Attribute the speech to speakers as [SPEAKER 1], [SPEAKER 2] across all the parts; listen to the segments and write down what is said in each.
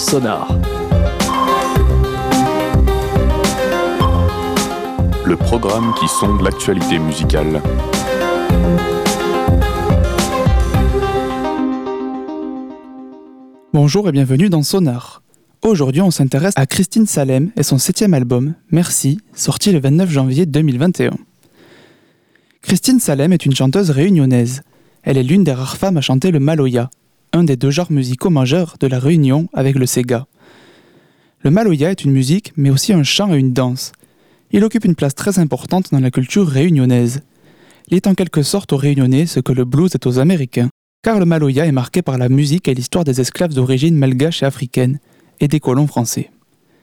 [SPEAKER 1] Sonar.
[SPEAKER 2] Le programme qui sonde l'actualité musicale.
[SPEAKER 3] Bonjour et bienvenue dans Sonar. Aujourd'hui, on s'intéresse à Christine Salem et son 7e album, Merci, sorti le 29 janvier 2021. Christine Salem est une chanteuse réunionnaise. Elle est l'une des rares femmes à chanter le maloya, un des deux genres musicaux majeurs de la Réunion avec le Sega. Le maloya est une musique, mais aussi un chant et une danse. Il occupe une place très importante dans la culture réunionnaise. Il est en quelque sorte aux Réunionnais ce que le blues est aux Américains, car le maloya est marqué par la musique et l'histoire des esclaves d'origine malgache et africaine, et des colons français.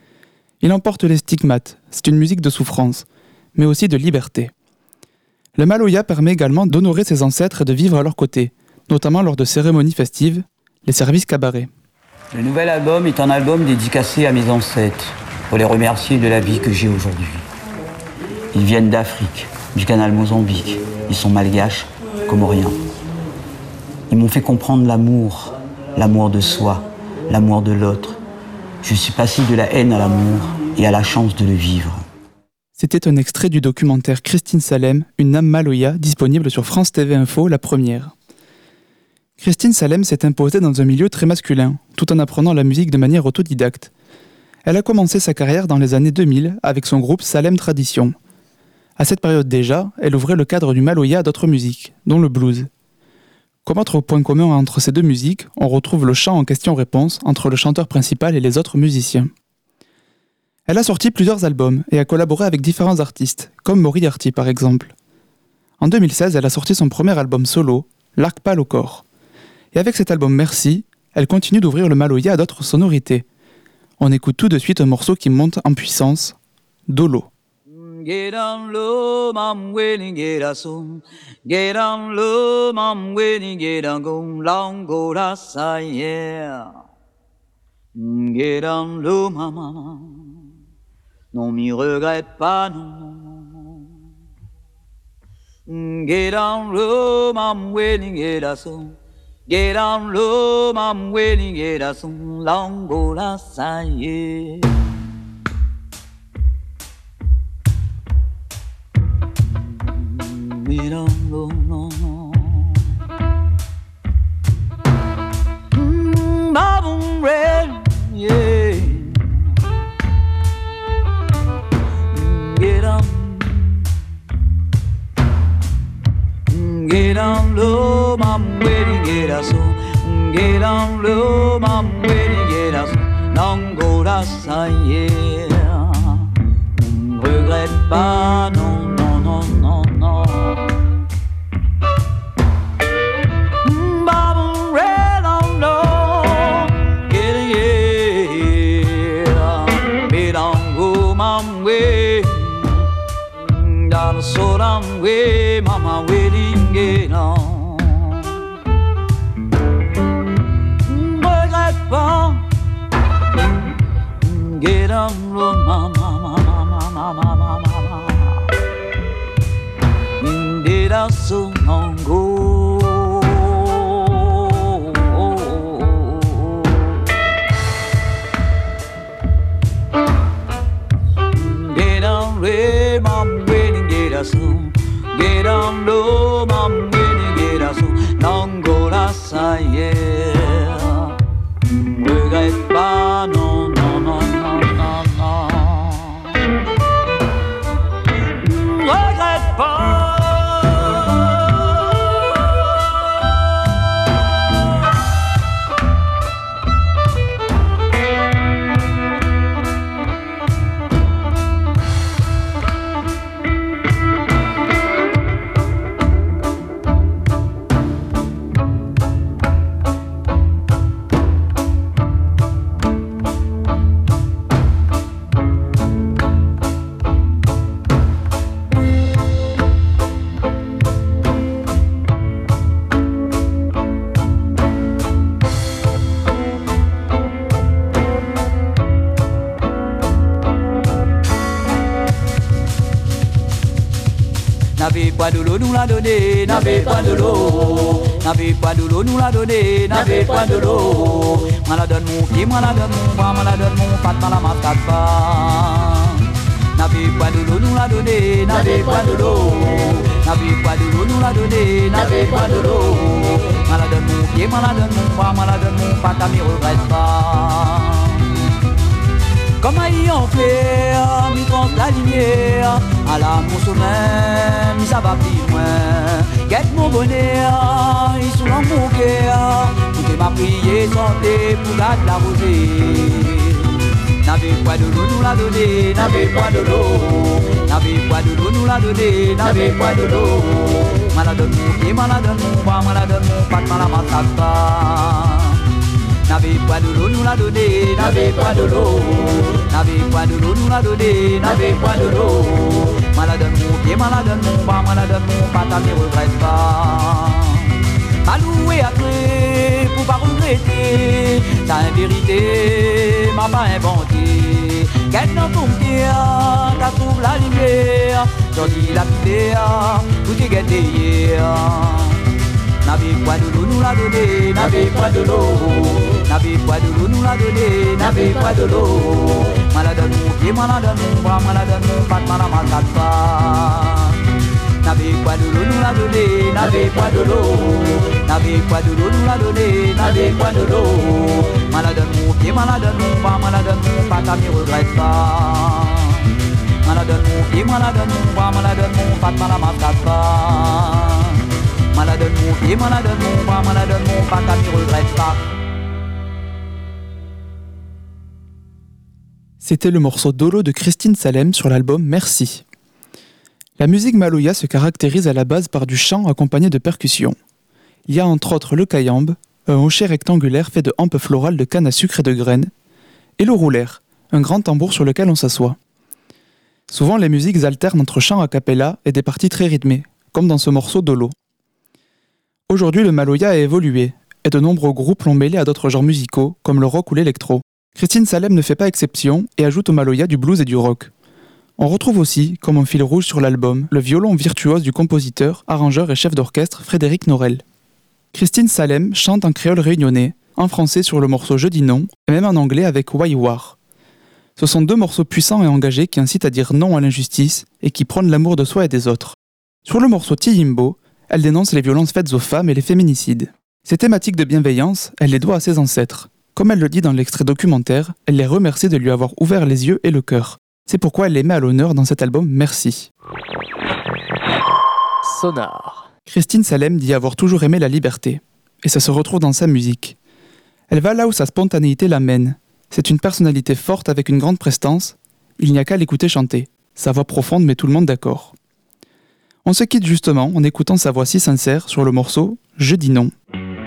[SPEAKER 3] Il emporte les stigmates, c'est une musique de souffrance, mais aussi de liberté. Le maloya permet également d'honorer ses ancêtres et de vivre à leur côté, notamment lors de cérémonies festives, les services cabarets.
[SPEAKER 4] Le nouvel album est un album dédicacé à mes ancêtres, pour les remercier de la vie que j'ai aujourd'hui. Ils viennent d'Afrique, du canal Mozambique. Ils sont malgaches, comoriens. Ils m'ont fait comprendre l'amour de soi, l'amour de l'autre. Je suis passé de la haine à l'amour et à la chance de le vivre.
[SPEAKER 3] C'était un extrait du documentaire Christine Salem, une âme maloya, disponible sur France TV Info, la première. Christine Salem s'est imposée dans un milieu très masculin, tout en apprenant la musique de manière autodidacte. Elle a commencé sa carrière dans les années 2000 avec son groupe Salem Tradition. À cette période déjà, elle ouvrait le cadre du maloya à d'autres musiques, dont le blues. Comme autre point commun entre ces deux musiques, on retrouve le chant en question-réponse entre le chanteur principal et les autres musiciens. Elle a sorti plusieurs albums et a collaboré avec différents artistes, comme Moriarty par exemple. En 2016, elle a sorti son premier album solo, L'arc pâle au corps. Et avec cet album Merci, elle continue d'ouvrir le maloya à d'autres sonorités. On écoute tout de suite un morceau qui monte en puissance, Dolo.
[SPEAKER 5] Get on low, I'm waiting, get a soon. Get on low, I'm waiting, get on go long, go la sa yeah. Get on low, maman. Non, m'y regrette pas, non. Get on low, I'm waiting, get a soon. Get on low, I'm waiting, get a soon. Long, go la sa yeah. We don't go no more. Bottom red, yeah. Get on low, I'm waiting, get us so. Get on low, I'm waiting, get us so. Non, go la ça yeah. Regrette pas, non, non, non, non, non. Bottom red on low, yeah. Be don't go my way. Down so down way, mama waiting, get on. Regrette pas, get on low, mama. Did I so long ago? Get on low, I'm waiting, get us soon. Get on low, I'm waiting, get us soon. Long go la ça yeah. Regrette pas, non, non, non, non, non, non. Regrette pas. n'avez pas de l'eau, nous la donner, n'avez pas de l'eau. N'avez pas de l'eau, nous la donner, n'avez pas de l'eau. Maladon mon pied, maladon mon bras, maladon mon pat, malamascat pas. N'avez pas de l'eau, nous la donner, n'avez pas de l'eau. N'avez pas de l'eau, nous la donner, n'avez pas de l'eau. Maladon mon pied, maladon mon bras, maladon mon pat, à m'y regrette pas. Comme aïe en fait, mi trente la lumière, à la mon sommet, mi ça va plus loin. Guette mon bonnet, ils sont dans mon cœur, tout est ma prière, santé pour gâter la rosée. N'avez pas de l'eau, nous la donner, n'avez pas de l'eau. N'avez pas de l'eau, nous la donner, n'avez pas de l'eau. Maladon mon pied, maladon mon bras, maladon mon pat, malamascat pas. N'avez pas de l'eau, nous la donner, n'avez pas de l'eau. N'avez pas de l'eau, nous la donner, n'avez pas de l'eau. Maladon mon pied, maladon mon bras, maladon mon pat, à m'y regrette pas. Alloué après, pour pas regretter, ça en vérité m'a pas inventé. Quel dans ton pied, t'as trouvé la lumière, sorti la pierre, tout est gâté hier. N'avez pas de l'eau, nous la donner, n'avez pas de l'eau. N'avez pas de l'eau, nous la donner, n'avez pas de l'eau. Maladon mon pied, maladon mon bras, maladon mon pat, malamascat pas. N'avez pas de l'eau, nous la donner, n'avez pas de l'eau. N'avez pas de l'eau, nous la donner, n'avez pas de l'eau. Maladon mon pied, maladon mon bras, maladon mon pat, à m'y regrette pas. Maladon mon pied, maladon mon bras, maladon mon pat, malamascat pas. Maladon mon pied, maladon mon bras, maladon mon pat, à m'y regrette pas.
[SPEAKER 3] C'était le morceau Dolo de Christine Salem sur l'album Merci. La musique maloya se caractérise à la base par du chant accompagné de percussions. Il y a entre autres le kayambe, un hochet rectangulaire fait de hampes florales de canne à sucre et de graines, et le roulaire, un grand tambour sur lequel on s'assoit. Souvent les musiques alternent entre chant a cappella et des parties très rythmées, comme dans ce morceau Dolo. Aujourd'hui le maloya a évolué, et de nombreux groupes l'ont mêlé à d'autres genres musicaux, comme le rock ou l'électro. Christine Salem ne fait pas exception et ajoute au maloya du blues et du rock. On retrouve aussi, comme un fil rouge sur l'album, le violon virtuose du compositeur, arrangeur et chef d'orchestre Frédéric Norel. Christine Salem chante en créole réunionnais, en français sur le morceau Je dis non, et même en anglais avec Why War. Ce sont deux morceaux puissants et engagés qui incitent à dire non à l'injustice et qui prônent l'amour de soi et des autres. Sur le morceau Tiyimbo, elle dénonce les violences faites aux femmes et les féminicides. Ces thématiques de bienveillance, elle les doit à ses ancêtres. Comme elle le dit dans l'extrait documentaire, elle les remercie de lui avoir ouvert les yeux et le cœur. C'est pourquoi elle les met à l'honneur dans cet album Merci.
[SPEAKER 1] Sonar.
[SPEAKER 3] Christine Salem dit avoir toujours aimé la liberté. Et ça se retrouve dans sa musique. Elle va là où sa spontanéité l'amène. C'est une personnalité forte avec une grande prestance. Il n'y a qu'à l'écouter chanter. Sa voix profonde met tout le monde d'accord. On se quitte justement en écoutant sa voix si sincère sur le morceau « Je dis non ».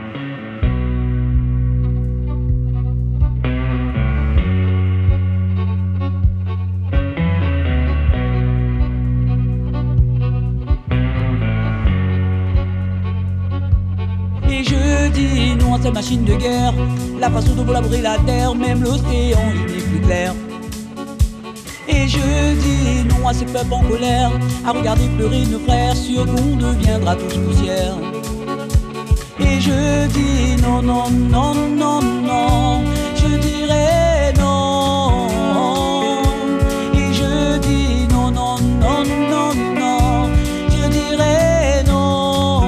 [SPEAKER 5] Et je dis non à cette machine de guerre, la façon dont vous labourez la terre, même l'océan il n'est plus clair. Et je dis non à ces peuples en colère, à regarder pleurer nos frères, sûr qu'on deviendra tous poussière. Et je dis non, non, non, non, non, je dirai non. Et je dis non, non, non, non, non, je dirai non.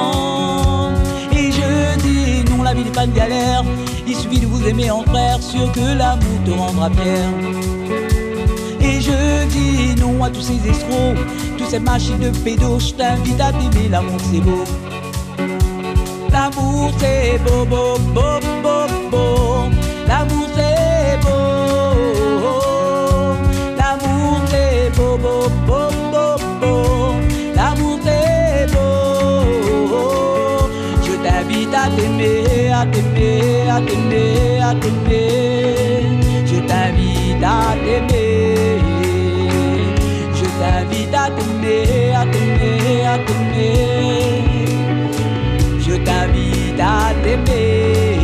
[SPEAKER 5] Et je dis non, la vie n'est pas une galère, il suffit de vous aimer en frère, sûr que l'amour te rendra fier. Et je dis non à tous ces escrocs, toutes ces machines de pédos, je t'invite à t'aimer, l'amour c'est beau. L'amour c'est beau, beau, beau, beau, beau. L'amour c'est beau. L'amour c'est beau, beau, beau, beau, beau. L'amour c'est beau. Je t'invite à t'aimer, à t'aimer, à t'aimer, à t'aimer. Je t'invite à t'aimer. Je t'invite à t'aimer, à t'aimer, à t'aimer. Je t'invite à t'aimer.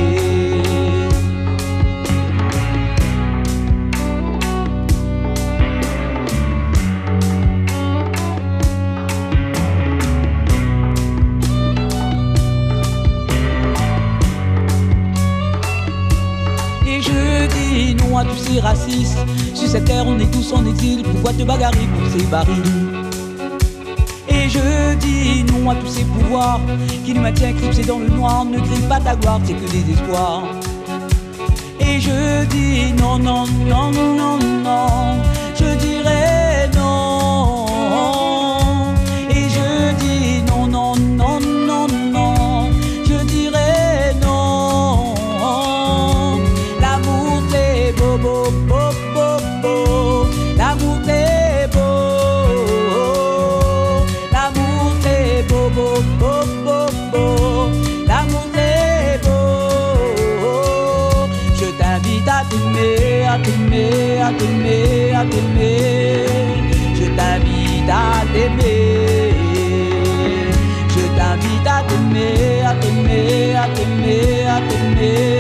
[SPEAKER 5] égoïste. Sur cette terre on est tous en exil, pourquoi te bagarrer pour ces barils? Et je dis non à tous ces pouvoirs qui nous maintiennent clipsés dans le noir. Ne crie pas ta gloire, c'est que des espoirs. Et je dis non, non, non, non, non, je dirais non. Et je dis non, non, non, non, non, je dirais non. L'amour c'est beau, beau, beau, beau, beau. L'amour c'est beau. L'amour c'est beau, beau, beau, beau, beau. L'amour c'est beau. Je t'invite à t'aimer, à t'aimer, à t'aimer, à t'aimer. Je t'invite à t'aimer. Je t'invite à t'aimer, à t'aimer, à t'aimer, à t'aimer.